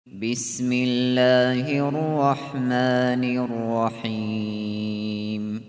بسم الله الرحمن الرحيم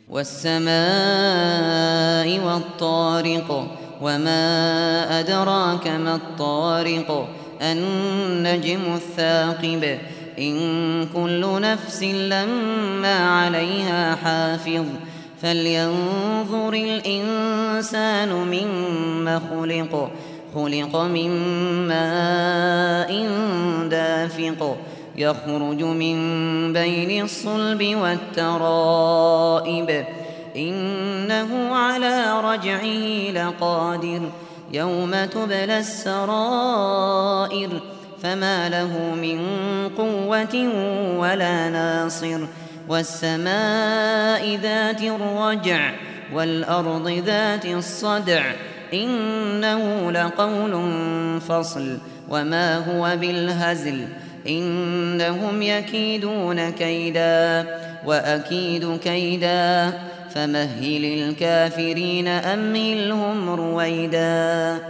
والسماء والطارق وما أدراك ما الطارق النجم الثاقب إن كل نفس لما عليها حافظ فلينظر الإنسان مما خلق من ماء دافق يخرج من بين الصلب والترائب إنه على رجعه لقادر يوم تبلى السرائر فما له من قوة ولا ناصر والسماء ذات الرجع والأرض ذات الصدع إنه لقول فصل وما هو بالهزل إنهم يكيدون كيدا وأكيد كيدا فمهل الكافرين أمهلهم رويدا.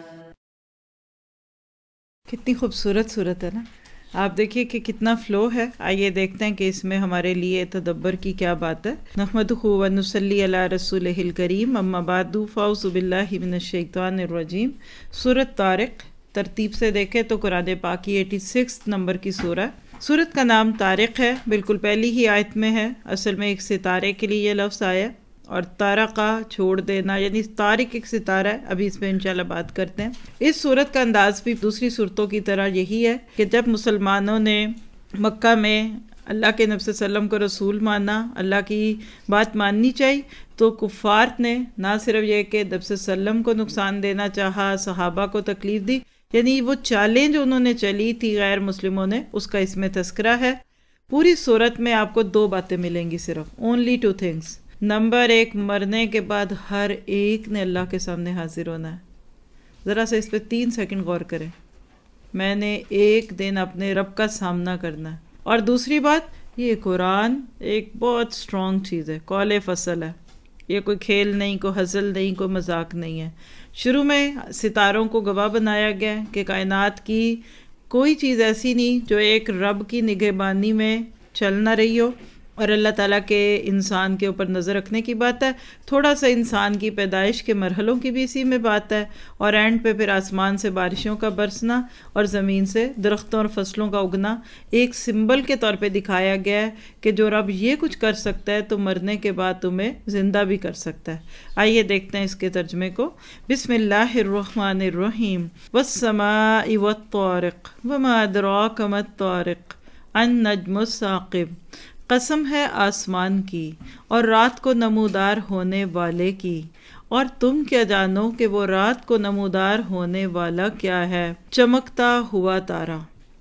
کتنی خوبصورت صورت ہے نا. آپ دیکھیے کہ کتنا فلو ہے. آئیے دیکھتے ہیں کہ اس میں ہمارے لیے تدبر کی کیا بات ہے. نحمدہ و نصلی علی رسولہ الکریم اما بعد فاعوذ باللہ من الشیطان الرجیم. سورۃ طارق ترتیب سے دیکھیں تو قرآن پاک کی 86 نمبر کی سورہ. سورت کا نام طارق ہے، بالکل پہلی ہی آیت میں ہے. اصل میں ایک ستارے کے لیے یہ لفظ آیا اور طارقہ چھوڑ دینا، یعنی طارق ایک ستارہ ہے. ابھی اس پہ انشاءاللہ بات کرتے ہیں. اس صورت کا انداز بھی دوسری صورتوں کی طرح یہی ہے کہ جب مسلمانوں نے مکہ میں اللہ کے نبی صلی اللہ علیہ وسلم کو رسول مانا، اللہ کی بات ماننی چاہیے، تو کفار نے نہ صرف یہ کہ نبی صلی اللہ علیہ وسلم کو نقصان دینا چاہا، صحابہ کو تکلیف دی، یعنی وہ چالیں جو انہوں نے چلی تھی غیر مسلموں نے، اس کا اس میں تذکرہ ہے. پوری صورت میں آپ کو دو باتیں ملیں گی، صرف only two things. نمبر ایک، مرنے کے بعد ہر ایک نے اللہ کے سامنے حاضر ہونا ہے. ذرا سے اس پہ 3 سیکنڈ غور کریں. میں نے ایک دن اپنے رب کا سامنا کرنا ہے. اور دوسری بات، یہ قرآن ایک بہت اسٹرانگ چیز ہے، قول فصل ہے. یہ کوئی کھیل نہیں، کوئی ہزل نہیں، کوئی مذاق نہیں ہے. شروع میں ستاروں کو گواہ بنایا گیا کہ کائنات کی کوئی چیز ایسی نہیں جو ایک رب کی نگہبانی میں چل نہ رہی ہو، اور اللہ تعالیٰ کے انسان کے اوپر نظر رکھنے کی بات ہے. تھوڑا سا انسان کی پیدائش کے مرحلوں کی بھی اسی میں بات ہے، اور اینڈ پہ پھر آسمان سے بارشوں کا برسنا اور زمین سے درختوں اور فصلوں کا اگنا ایک سمبل کے طور پہ دکھایا گیا ہے کہ جو رب یہ کچھ کر سکتا ہے تو مرنے کے بعد تمہیں زندہ بھی کر سکتا ہے. آئیے دیکھتے ہیں اس کے ترجمے کو. بسم اللہ الرحمن الرحیم. والسماء والطارق وما ادراک ما الطارق النجم الثاقب. قسم ہے آسمان کی اور رات کو نمودار ہونے والے کی، اور تم کیا جانو کہ وہ رات کو نمودار ہونے والا کیا ہے. چمکتا ہوا تارا.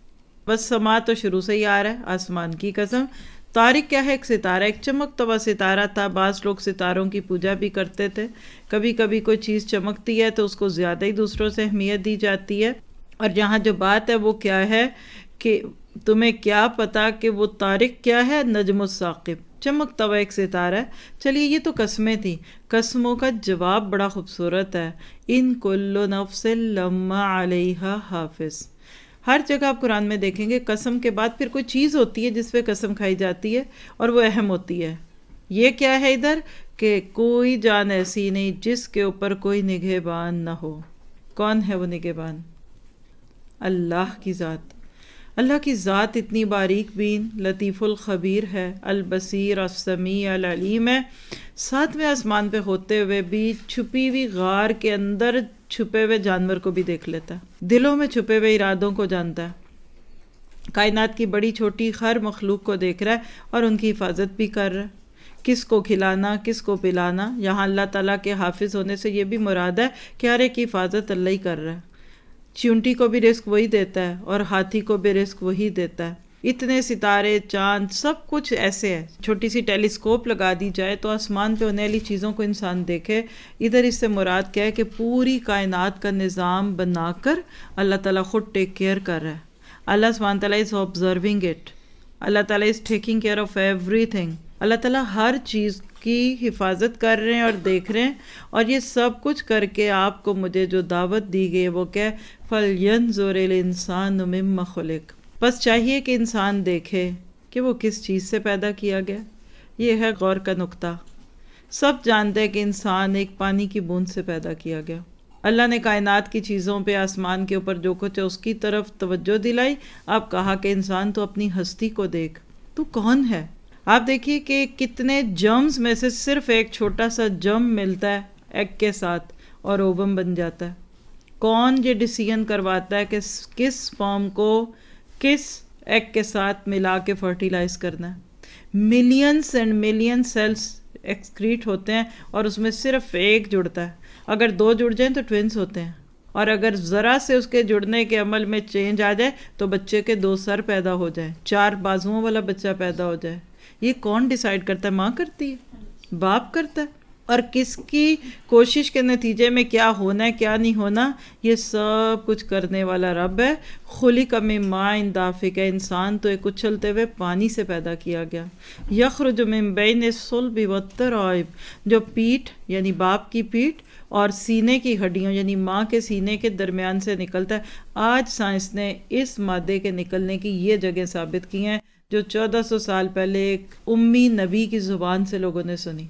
بس سما تو شروع سے ہی آ رہا ہے، آسمان کی قسم. طارق کیا ہے؟ ایک ستارہ، ایک چمکتا ہوا ستارہ تھا. بعض لوگ ستاروں کی پوجا بھی کرتے تھے. کبھی کبھی کوئی چیز چمکتی ہے تو اس کو زیادہ ہی دوسروں سے اہمیت دی جاتی ہے. اور یہاں جو بات ہے وہ کیا ہے کہ تمہیں کیا پتا کہ وہ طارق کیا ہے؟ نجم الثاقب، چمکتا ہوا ایک ستارہ ہے. چلیے یہ تو قسمیں تھیں. قسموں کا جواب بڑا خوبصورت ہے. ان کل نفس لما علیہا حافظ. ہر جگہ آپ قرآن میں دیکھیں گے قسم کے بعد پھر کوئی چیز ہوتی ہے جس پہ قسم کھائی جاتی ہے اور وہ اہم ہوتی ہے. یہ کیا ہے ادھر کہ کوئی جان ایسی نہیں جس کے اوپر کوئی نگہبان نہ ہو. کون ہے وہ نگہبان؟ اللہ کی ذات. اللہ کی ذات اتنی باریک بین، لطیف الخبیر ہے، البصیر، السمیع، العلیم ہے. 7ویں آسمان پہ ہوتے ہوئے بھی چھپی ہوئی غار کے اندر چھپے ہوئے جانور کو بھی دیکھ لیتا ہے، دلوں میں چھپے ہوئے ارادوں کو جانتا ہے. کائنات کی بڑی چھوٹی ہر مخلوق کو دیکھ رہا ہے اور ان کی حفاظت بھی کر رہا ہے. کس کو کھلانا، کس کو پلانا. یہاں اللہ تعالیٰ کے حافظ ہونے سے یہ بھی مراد ہے کہ ہر ایک کی حفاظت اللہ ہی کر رہا ہے. چیونٹی کو بھی رزق وہی دیتا ہے اور ہاتھی کو بھی رزق وہی دیتا ہے. اتنے ستارے، چاند، سب کچھ ایسے ہے. چھوٹی سی ٹیلیسکوپ لگا دی جائے تو آسمان پہ ہونے والی چیزوں کو انسان دیکھے. ادھر اس سے مراد کیا ہے کہ پوری کائنات کا نظام بنا کر اللہ تعالیٰ خود ٹیک کیئر کر رہا ہے. اللہ سبحانہ تعالیٰ از آبزرونگ اٹ. اللہ تعالیٰ is taking care of everything. اللہ تعالیٰ ہر چیز کی حفاظت کر رہے ہیں اور دیکھ رہے ہیں، اور یہ سب کچھ کر کے آپ کو مجھے جو دعوت دی گئی وہ کیا ہے؟ فَلْيَنْظُرِ الْإِنسَانُ مِمَّ خُلِقَ، بس چاہیے کہ انسان دیکھے کہ وہ کس چیز سے پیدا کیا گیا۔ یہ ہے غور کا نقطہ۔ سب جانتے ہیں کہ انسان ایک پانی کی بوند سے پیدا کیا گیا۔ اللہ نے کائنات کی چیزوں پہ، آسمان کے اوپر جو کچھ ہے اس کی طرف توجہ دلائی۔ آپ کہا کہ انسان تو اپنی ہستی کو دیکھ، تو کون ہے؟ آپ دیکھیے کہ کتنے جرمز میں سے صرف ایک چھوٹا سا جرم ملتا ہے ایگ کے ساتھ اور اووم بن جاتا ہے۔ کون یہ ڈیسیژن کرواتا ہے کہ کس فارم کو کس ایگ کے ساتھ ملا کے فرٹیلائز کرنا ہے؟ Millions and million cells excrete ہوتے ہیں اور اس میں صرف ایک جڑتا ہے۔ اگر 2 جڑ جائیں تو ٹوینز ہوتے ہیں، اور اگر ذرا سے اس کے جڑنے کے عمل میں چینج آ جائے تو بچے کے 2 سر پیدا ہو جائیں، 4 بازوؤں والا بچہ پیدا ہو جائے۔ یہ کون ڈیسائیڈ کرتا ہے؟ ماں کرتی ہے، باپ کرتا ہے، اور کس کی کوشش کے نتیجے میں کیا ہونا ہے کیا نہیں ہونا، یہ سب کچھ کرنے والا رب ہے۔ خلق من ماء دافق، انسان تو ایک اچھلتے ہوئے پانی سے پیدا کیا گیا۔ یخرج من بین الصلب والترائب، جو پیٹھ یعنی باپ کی پیٹھ اور سینے کی ہڈیوں یعنی ماں کے سینے کے درمیان سے نکلتا ہے۔ آج سائنس نے اس مادے کے نکلنے کی یہ جگہ ثابت کی ہیں جو 1400 سال پہلے ایک امی نبی کی زبان سے لوگوں نے سنی۔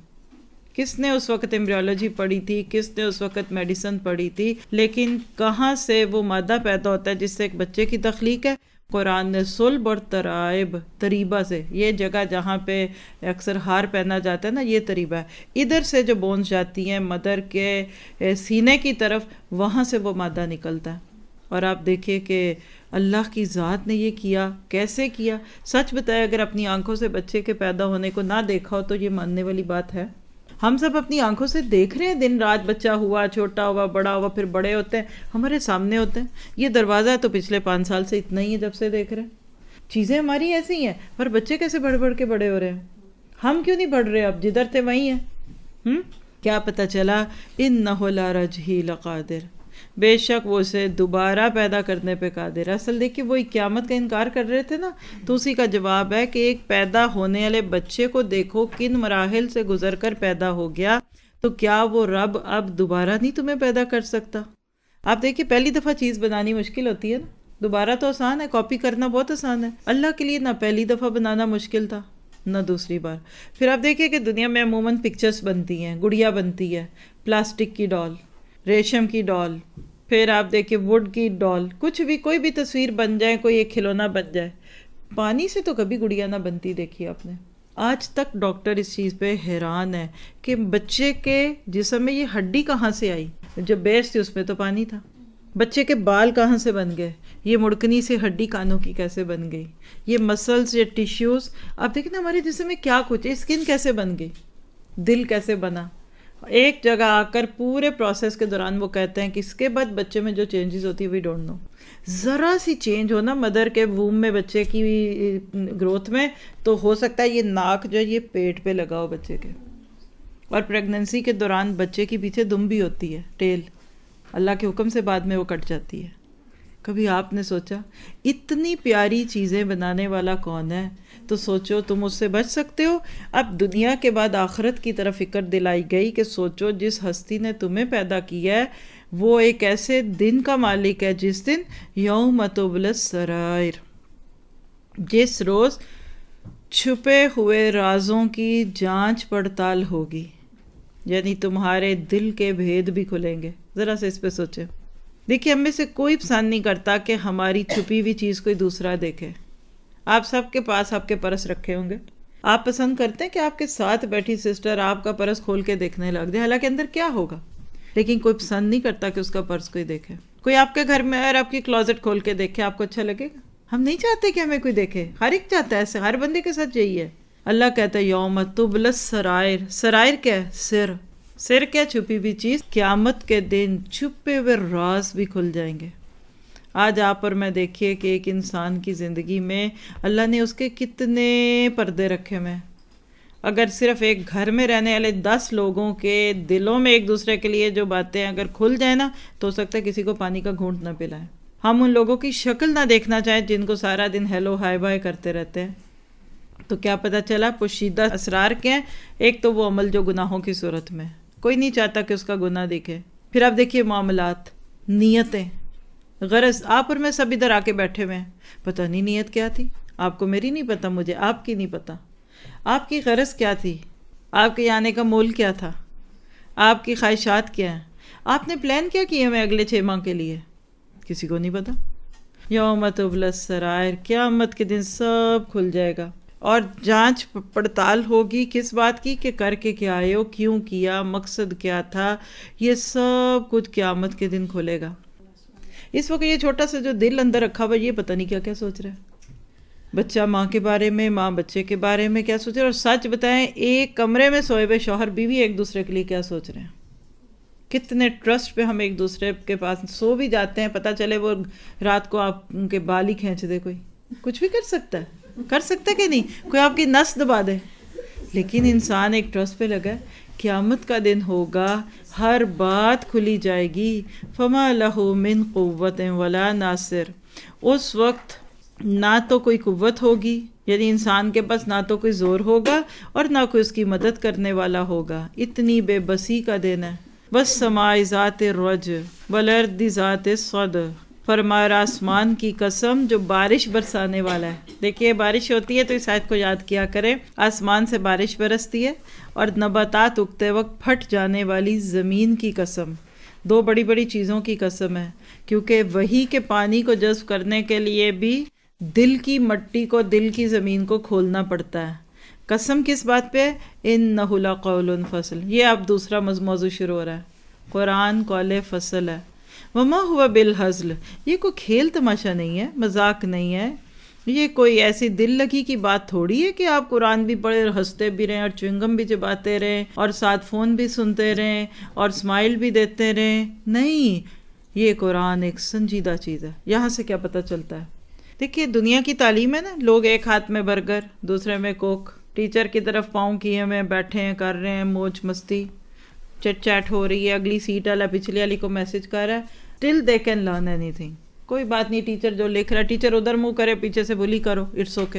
کس نے اس وقت ایمبریولوجی پڑھی تھی، کس نے اس وقت میڈیسن پڑھی تھی، لیکن کہاں سے وہ مادہ پیدا ہوتا ہے جس سے ایک بچے کی تخلیق ہے؟ قرآن نے صلب اور ترائب، تریبہ سے، یہ جگہ جہاں پہ اکثر ہار پہنا جاتا ہے نا، یہ تریبہ ہے، ادھر سے جو بونز جاتی ہیں مدر کے سینے کی طرف، وہاں سے وہ مادہ نکلتا ہے۔ اور آپ دیکھیں کہ اللہ کی ذات نے یہ کیا، کیسے کیا؟ سچ بتائے اگر اپنی آنکھوں سے بچے کے پیدا ہونے کو نہ دیکھا ہو تو یہ ماننے والی بات ہے؟ ہم سب اپنی آنکھوں سے دیکھ رہے ہیں، دن رات بچہ ہوا، چھوٹا ہوا، بڑا ہوا، پھر بڑے ہوتے ہیں، ہمارے سامنے ہوتے ہیں۔ یہ دروازہ ہے تو پچھلے 5 سال سے اتنا ہی ہے جب سے دیکھ رہے ہیں۔ چیزیں ہماری ایسی ہیں، پر بچے کیسے بڑھ بڑھ کے بڑے ہو رہے ہیں؟ ہم کیوں نہیں بڑھ رہے؟ اب جدھر تھے وہیں ہیں۔ کیا پتہ چلا؟ اِنَّهُ لَرَجْعِهِ لَقَادِرٌ، بے شک وہ اسے دوبارہ پیدا کرنے پہ قادر ہے۔ اصل دیکھیے وہی قیامت کا انکار کر رہے تھے نا، تو اسی کا جواب ہے کہ ایک پیدا ہونے والے بچے کو دیکھو کن مراحل سے گزر کر پیدا ہو گیا، تو کیا وہ رب اب دوبارہ نہیں تمہیں پیدا کر سکتا؟ آپ دیکھیے پہلی دفعہ چیز بنانی مشکل ہوتی ہے نا، دوبارہ تو آسان ہے، کاپی کرنا بہت آسان ہے۔ اللہ کے لیے نہ پہلی دفعہ بنانا مشکل تھا نہ دوسری بار۔ پھر آپ دیکھیے کہ دنیا میں عموماً پکچرز بنتی ہیں، گڑیا بنتی ہے، پلاسٹک کی ڈال، ریشم کی ڈال، پھر آپ دیکھیں ووڈ کی ڈال، کچھ بھی کوئی بھی تصویر بن جائے، کوئی ایک کھلونا بن جائے۔ پانی سے تو کبھی گڑیا نہ بنتی دیکھی آپ نے۔ آج تک ڈاکٹر اس چیز پہ حیران ہے کہ بچے کے جسم میں یہ ہڈی کہاں سے آئی، جو بیس تھی اس میں تو پانی تھا۔ بچے کے بال کہاں سے بن گئے، یہ مڑکنی سے ہڈی کانوں کی کیسے بن گئی، یہ مسلز یا ٹیشوز، آپ دیکھیں نا ہمارے جسم میں کیا کچھ ہے، اسکن کیسے بن گئی، دل کیسے بنا، ایک جگہ آ کر پورے پروسیس کے دوران وہ کہتے ہیں کہ اس کے بعد بچے میں جو چینجز ہوتی ہے وی ڈونٹ نو۔ ذرا سی چینج ہونا مدر کے ووم میں بچے کی گروتھ میں، تو ہو سکتا ہے یہ ناک جو ہے یہ پیٹ پہ لگا ہو بچے کے، اور پریگننسی کے دوران بچے کے پیچھے دم بھی ہوتی ہے، ٹیل، اللہ کے حکم سے بعد میں وہ کٹ جاتی ہے۔ کبھی آپ نے سوچا اتنی پیاری چیزیں بنانے والا کون ہے؟ تو سوچو تم اس سے بچ سکتے ہو؟ اب دنیا کے بعد آخرت کی طرف فکر دلائی گئی کہ سوچو جس ہستی نے تمہیں پیدا کیا ہے وہ ایک ایسے دن کا مالک ہے جس دن یوم تبلی السرائر، جس روز چھپے ہوئے رازوں کی جانچ پڑتال ہوگی، یعنی تمہارے دل کے بھید بھی کھلیں گے۔ ذرا سے اس پہ سوچیں۔ دیکھیے ہم میں سے کوئی پسند نہیں کرتا کہ ہماری چھپی ہوئی چیز کوئی دوسرا دیکھے۔ آپ سب کے پاس آپ کے پرس رکھے ہوں گے، آپ پسند کرتے ہیں کہ آپ کے ساتھ بیٹھی سسٹر آپ کا پرس کھول کے دیکھنے لگ جائے، حالانکہ اندر کیا ہوگا، لیکن کوئی پسند نہیں کرتا کہ اس کا پرس کوئی دیکھے۔ کوئی آپ کے گھر میں اور آپ کی کلوزٹ کھول کے دیکھے آپ کو اچھا لگے گا؟ ہم نہیں چاہتے کہ ہمیں کوئی دیکھے، ہر ایک چاہتا ہے، ایسے ہر بندے کے ساتھ یہی ہے۔ اللہ کہتا ہے یوم تبلی السرائر، سرائر کیا ہے؟ سر، سر کیا؟ چھپی ہوئی چیز۔ قیامت کے دن چھپے ہوئے راز بھی کھل جائیں گے۔ آج آپ اور میں دیکھیے کہ ایک انسان کی زندگی میں اللہ نے اس کے کتنے پردے رکھے ہوئے ہیں۔ اگر صرف ایک گھر میں رہنے والے 10 لوگوں کے دلوں میں ایک دوسرے کے لیے جو باتیں اگر کھل جائیں نا، تو ہو سکتا ہے کسی کو پانی کا گھونٹ نہ پلائیں۔ ہم ان لوگوں کی شکل نہ دیکھنا چاہیں جن کو سارا دن ہیلو ہائی بائی کرتے رہتے ہیں، تو کیا پتہ چلا پوشیدہ اسرار کیا ہیں؟ ایک تو وہ عمل جو گناہوں کی صورت میں کوئی نہیں چاہتا کہ اس کا گناہ دکھے. پھر آپ دیکھیے معاملات، نیتیں، غرض. آپ اور میں سب ادھر آ کے بیٹھے ہوئے ہیں، پتہ نہیں نیت کیا تھی. آپ کو میری نہیں پتہ، مجھے آپ کی نہیں پتہ. آپ کی غرض کیا تھی، آپ کے آنے کا مول کیا تھا، آپ کی خواہشات کیا ہیں، آپ نے پلان کیا کیے میں اگلے 6 ماہ کے لیے، کسی کو نہیں پتہ. یوم تبلی السرائر، قیامت کے دن سب کھل جائے گا اور جانچ پڑتال ہوگی کس بات کی کہ کر کے کیا آئے ہو، کیوں کیا، مقصد کیا تھا. یہ سب کچھ قیامت کے دن کھلے گا. اس وقت یہ چھوٹا سا جو دل اندر رکھا ہوا یہ پتہ نہیں کیا کیا سوچ رہا ہے. بچہ ماں کے بارے میں، ماں بچے کے بارے میں کیا سوچ رہے ہیں. اور سچ بتائیں ایک کمرے میں سوئے ہوئے شوہر بیوی ایک دوسرے کے لیے کیا سوچ رہے ہیں. کتنے ٹرسٹ پہ ہم ایک دوسرے کے پاس سو بھی جاتے ہیں، پتہ چلے وہ رات کو آپ کے بال ہی کھینچ دے. کوئی کچھ بھی کر سکتا ہے کہ نہیں، کوئی آپ کی نس دبا دے. لیکن انسان ایک ٹرسٹ پہ لگا ہے. قیامت کا دن ہوگا، ہر بات کھلی جائے گی. فما لہ من قوت ولا ناصر. اس وقت نہ تو کوئی قوت ہوگی، یعنی انسان کے پاس نہ تو کوئی زور ہوگا اور نہ کوئی اس کی مدد کرنے والا ہوگا. اتنی بے بسی کا دن ہے. والسماء ذات الرج والارض ذات الصدع. فرمایا آسمان کی قسم جو بارش برسانے والا ہے. دیکھیے بارش ہوتی ہے تو اس آیت کو یاد کیا کریں. آسمان سے بارش برستی ہے اور نباتات اگتے وقت پھٹ جانے والی زمین کی قسم. 2 بڑی بڑی چیزوں کی قسم ہے، کیونکہ وہی کے پانی کو جذب کرنے کے لیے بھی دل کی مٹی کو، دل کی زمین کو کھولنا پڑتا ہے. قسم کس بات پہ؟ انہ لقول فصل. یہ اب دوسرا موضوع شروع ہو رہا ہے. قرآن قول فصل ہے. وما ہوا بالہزل. یہ کوئی کھیل تماشا نہیں ہے، مذاق نہیں ہے. یہ کوئی ایسی دل لگی کی بات تھوڑی ہے کہ آپ قرآن بھی پڑھے، ہنستے بھی رہیں اور چوئنگم بھی چباتے رہیں اور ساتھ فون بھی سنتے رہیں اور اسمائل بھی دیتے رہیں. نہیں، یہ قرآن ایک سنجیدہ چیز ہے. یہاں سے کیا پتہ چلتا ہے؟ دیکھیے دنیا کی تعلیم ہے نا، لوگ ایک ہاتھ میں برگر دوسرے میں کوک، ٹیچر کی طرف پاؤں کیے ہوئے بیٹھے ہیں، کر رہے ہیں موج مستی، چٹ چیٹ ہو رہی ہے، اگلی سیٹ والا پچھلی والی کو میسج کر رہا ہے. Till they can learn anything. کوئی بات نہیں، ٹیچر جو لکھ رہا ہے، ٹیچر ادھر منہ کرے پیچھے سے بولی کرو، اٹس اوکے.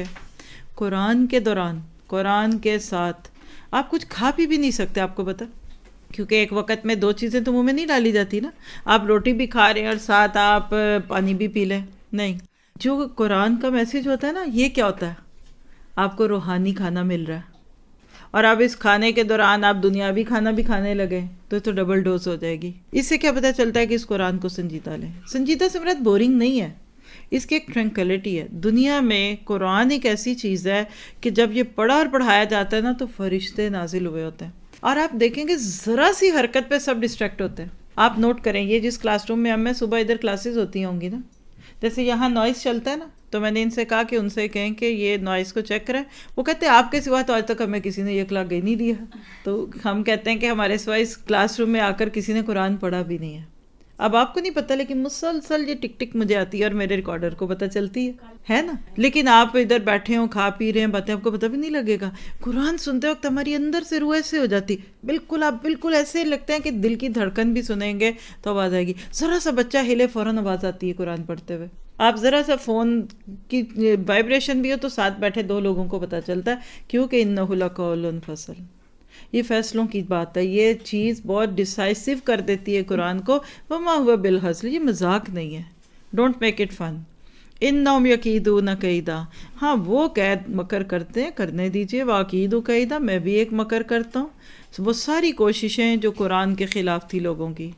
قرآن کے دوران، قرآن کے ساتھ آپ کچھ کھا پی بھی نہیں سکتے. آپ کو پتا، کیونکہ ایک وقت میں 2 چیزیں تو منہ میں نہیں ڈالی جاتی نا. آپ روٹی بھی کھا رہے ہیں اور ساتھ آپ پانی بھی پی لیں، نہیں. جو قرآن کا میسج ہوتا ہے نا، یہ کیا ہوتا ہے؟ آپ کو روحانی کھانا مل رہا ہے اور اب اس کھانے کے دوران آپ دنیاوی کھانا بھی کھانے لگے تو ڈبل ڈوز ہو جائے گی. اس سے کیا پتہ چلتا ہے کہ اس قرآن کو سنجیدہ لیں. سنجیدہ سے مراد بورنگ نہیں ہے، اس کی ایک ٹرنکلٹی ہے. دنیا میں قرآن ایک ایسی چیز ہے کہ جب یہ پڑھا اور پڑھایا جاتا ہے نا تو فرشتے نازل ہوئے ہوتے ہیں. اور آپ دیکھیں گے ذرا سی حرکت پہ سب ڈسٹریکٹ ہوتے ہیں. آپ نوٹ کریں، یہ جس کلاس روم میں ہم صبح ادھر کلاسز ہوتی ہوں گی نا، جیسے یہاں نوائز چلتا ہے نا، تو میں نے ان سے کہا کہ ان سے کہیں کہ یہ نوائز کو چیک کریں. وہ کہتے ہیں آپ کے سوا تو آج تک ہمیں کسی نے یہ کلاس گئی نہیں دیا. تو ہم کہتے ہیں کہ ہمارے سوا اس کلاس روم میں آ کر کسی نے قرآن پڑھا بھی نہیں ہے. اب آپ کو نہیں پتہ، لیکن مسلسل یہ ٹک ٹک مجھے آتی ہے اور میرے ریکارڈر کو پتہ چلتی ہے نا. لیکن آپ ادھر بیٹھے ہوں، کھا پی رہے ہیں، باتیں، آپ کو پتہ بھی نہیں لگے گا. قرآن سنتے وقت ہماری اندر سے روح ایسے ہو جاتی، بالکل آپ بالکل ایسے لگتے ہیں کہ دل کی دھڑکن بھی سنیں گے تو آواز آئے گی. ذرا سا بچہ ہلے فوراً آواز آتی ہے قرآن پڑھتے ہوئے. آپ ذرا سا فون کی وائبریشن بھی ہو تو ساتھ بیٹھے 2 لوگوں کو پتہ چلتا ہے، کیونکہ انہ لقول فصل. یہ فیصلوں کی بات ہے. یہ چیز بہت ڈیسائسو کر دیتی ہے قرآن کو. وما ہوا بالہزل، یہ مذاق نہیں ہے. Don't make it fun. انہم یکیدون کیدا. ہاں وہ قید مکر کرتے ہیں، کرنے دیجئے. واکید کیدا، میں بھی ایک مکر کرتا ہوں. وہ ساری کوششیں جو قرآن کے خلاف تھی لوگوں کی،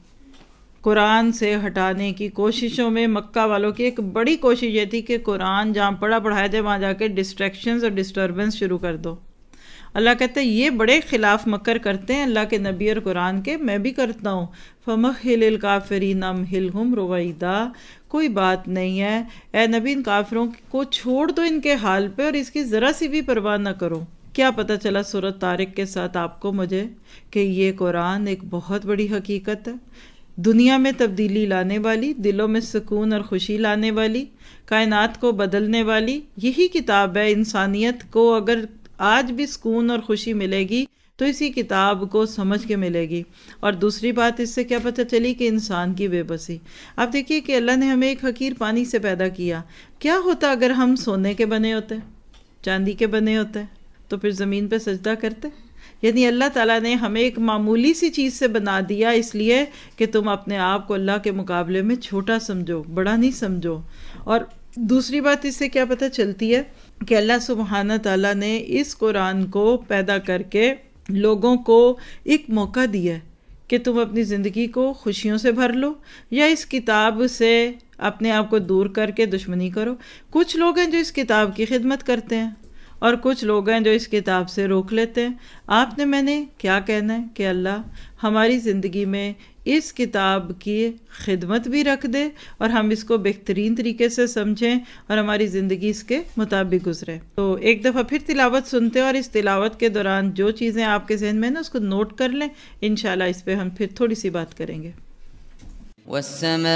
قرآن سے ہٹانے کی کوششوں میں مکہ والوں کی ایک بڑی کوشش یہ تھی کہ قرآن جہاں پڑھایا جائے وہاں جا کے ڈسٹریکشنز اور ڈسٹربنس شروع کر دو. اللہ کہتے ہیں یہ بڑے خلاف مکر کرتے ہیں اللہ کے نبی اور قرآن کے، میں بھی کرتا ہوں. فمہل الکافرین امہلہم رویدا. کوئی بات نہیں ہے اے نبی، ان کافروں کو چھوڑ دو ان کے حال پہ اور اس کی ذرا سی بھی پرواہ نہ کرو. کیا پتہ چلا سورۃ طارق کے ساتھ آپ کو مجھے کہ یہ قرآن ایک بہت بڑی حقیقت ہے، دنیا میں تبدیلی لانے والی، دلوں میں سکون اور خوشی لانے والی، کائنات کو بدلنے والی. یہی کتاب ہے. انسانیت کو اگر آج بھی سکون اور خوشی ملے گی تو اسی کتاب کو سمجھ کے ملے گی. اور دوسری بات اس سے کیا پتہ چلی کہ انسان کی بے بسی. آپ دیکھیے کہ اللہ نے ہمیں ایک حقیر پانی سے پیدا کیا. کیا ہوتا اگر ہم سونے کے بنے ہوتے؟ چاندی کے بنے ہوتے ہیں، تو پھر زمین پہ سجدہ کرتے؟ یعنی اللہ تعالیٰ نے ہمیں ایک معمولی سی چیز سے بنا دیا اس لیے کہ تم اپنے آپ کو اللہ کے مقابلے میں چھوٹا سمجھو، بڑا نہیں سمجھو۔ اور دوسری بات اس سے کیا پتہ چلتی ہے کہ اللہ سبحانہ تعالیٰ نے اس قرآن کو پیدا کر کے لوگوں کو ایک موقع دیا ہے کہ تم اپنی زندگی کو خوشیوں سے بھر لو یا اس کتاب سے اپنے آپ کو دور کر کے دشمنی کرو۔ کچھ لوگ ہیں جو اس کتاب کی خدمت کرتے ہیں اور کچھ لوگ ہیں جو اس کتاب سے روک لیتے ہیں۔ آپ نے میں نے کیا کہنا ہے کہ اللہ ہماری زندگی میں اس کتاب کی خدمت بھی رکھ دے اور ہم اس کو بہترین طریقے سے سمجھیں اور ہماری زندگی اس کے مطابق گزرے۔ تو ایک دفعہ پھر تلاوت سنتے ہیں اور اس تلاوت کے دوران جو چیزیں آپ کے ذہن میں نا اس کو نوٹ کر لیں، انشاءاللہ اس پہ ہم پھر تھوڑی سی بات کریں گے۔ والسماء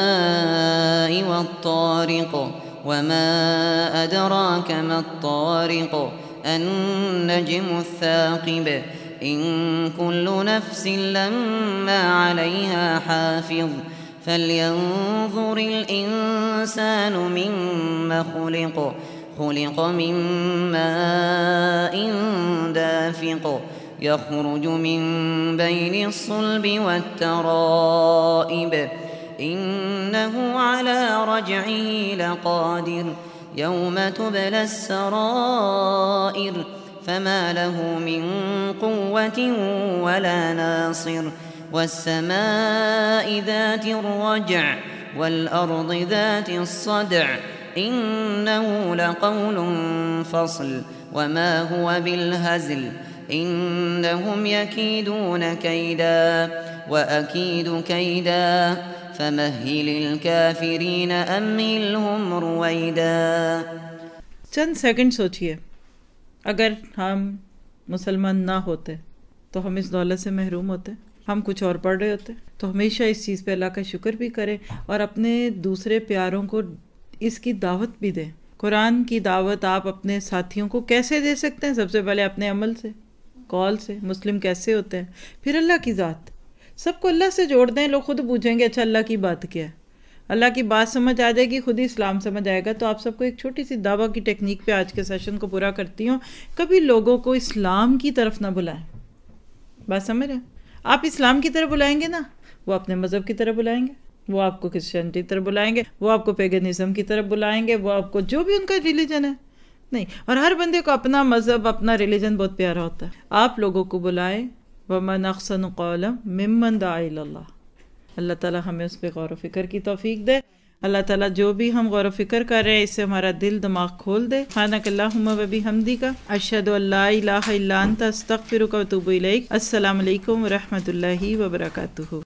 والطارق وما أدراك ما الطارق النجم الثاقب إن كل نفس لما عليها حافظ فلينظر الإنسان مما خلق من ماء دافق يخرج من بين الصلب والترائب إنه على رجعه لقادر يوم تبلى السرائر فما له من قوة ولا ناصر والسماء ذات الرجع والأرض ذات الصدع إنه لقول فصل وما هو بالهزل إنهم يكيدون كيدا وأكيد كيدا فمهل الكافرين أمهلهم رويدا۔ چند سیکنڈ سوچئے، اگر ہم مسلمان نہ ہوتے تو ہم اس دولت سے محروم ہوتے، ہم کچھ اور پڑھ رہے ہوتے، تو ہمیشہ اس چیز پہ اللہ کا شکر بھی کریں اور اپنے دوسرے پیاروں کو اس کی دعوت بھی دیں۔ قرآن کی دعوت آپ اپنے ساتھیوں کو کیسے دے سکتے ہیں؟ سب سے پہلے اپنے عمل سے، قول سے۔ مسلم کیسے ہوتے ہیں؟ پھر اللہ کی ذات، سب کو اللہ سے جوڑ دیں۔ لوگ خود پوچھیں گے اچھا اللہ کی بات کیا ہے، اللہ کی بات سمجھ آ جائے گی، خود ہی اسلام سمجھ آئے گا۔ تو آپ سب کو ایک چھوٹی سی دعویٰ کی ٹیکنیک پہ آج کے سیشن کو پورا کرتی ہوں، کبھی لوگوں کو اسلام کی طرف نہ بلائیں۔ بات سمجھ رہے ہیں؟ آپ اسلام کی طرف بلائیں گے نا، وہ اپنے مذہب کی طرف بلائیں گے، وہ آپ کو کرسچینٹی کی طرف بلائیں گے، وہ آپ کو پیگنزم کی طرف بلائیں گے، وہ آپ کو جو بھی ان کا ریلیجن ہے نہیں۔ اور ہر بندے کو اپنا مذہب، اپنا ریلیجن بہت پیارا ہوتا ہے۔ آپ لوگوں کو بلائیں، وَمَنْ أَحْسَنُ قَوْلًا مِمَّنْ دَعَا إِلَى اللَّهِ۔ اللہ تعالیٰ ہمیں اس پہ غور و فکر کی توفیق دے۔ اللہ تعالیٰ جو بھی ہم غور و فکر کر رہے ہیں اس سے ہمارا دل دماغ کھول دے۔ سبحانک اللہم و بحمدک، اشہد ان لا الہ الا انت، استغفرک و اتوب الیک۔ السلام علیکم و رحمۃ اللہ وبرکاتہ۔